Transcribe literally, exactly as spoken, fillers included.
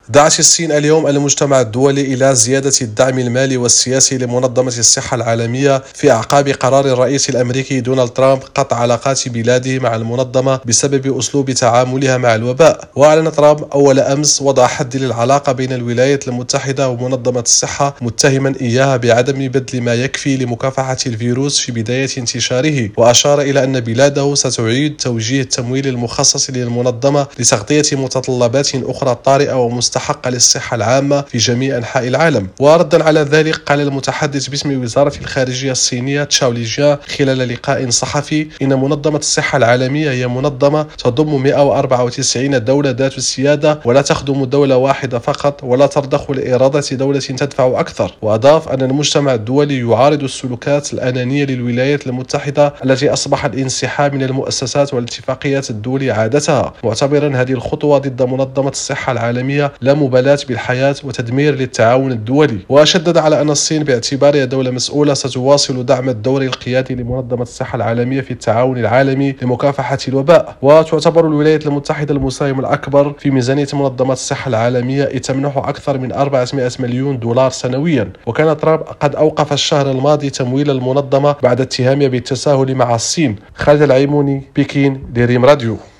دعت الصين اليوم المجتمع الدولي إلى زيادة الدعم المالي والسياسي لمنظمة الصحة العالمية في أعقاب قرار الرئيس الأمريكي دونالد ترامب قطع علاقات بلاده مع المنظمة بسبب أسلوب تعاملها مع الوباء. وأعلن ترامب أول أمس وضع حد للعلاقة بين الولايات المتحدة ومنظمة الصحة، متهما إياها بعدم بذل ما يكفي لمكافحة الفيروس في بداية انتشاره، وأشار إلى أن بلاده ستعيد توجيه التمويل المخصص للمنظمة لتغطية متطلبات أخرى طارئة ومستحقة للصحة العامة في جميع أنحاء العالم. وردا على ذلك قال المتحدث باسم وزارة الخارجية الصينية تشاو ليجيان خلال لقاء صحفي إن منظمة الصحة العالمية هي منظمة تضم مئة وأربعة وتسعين دولة ذات السيادة، ولا تخدم دولة واحدة فقط، ولا ترضخ لإرادة دولة تدفع أكثر. وأضاف أن المجتمع الدولي يعارض السلوكات الأنانية للولايات المتحدة التي أصبح الانسحاب من المؤسسات والاتفاقيات الدولية عادتها، معتبرا هذه الخطوة ضد منظمة الصحة العالمية لا مبالاة بالحياة وتدمير للتعاون الدولي. وشدد على أن الصين باعتبارها دولة مسؤولة ستواصل دعم الدور القيادي لمنظمة الصحة العالمية في التعاون العالمي لمكافحة الوباء. وتعتبر الولايات المتحدة المساهم الأكبر في ميزانية منظمة الصحة العالمية، إذ تمنح أكثر من أربعمائة مليون دولار سنويا. وكان ترامب قد أوقف الشهر الماضي تمويل المنظمة بعد اتهامها بالتساهل مع الصين. خالد العيموني، بكين، لريم راديو.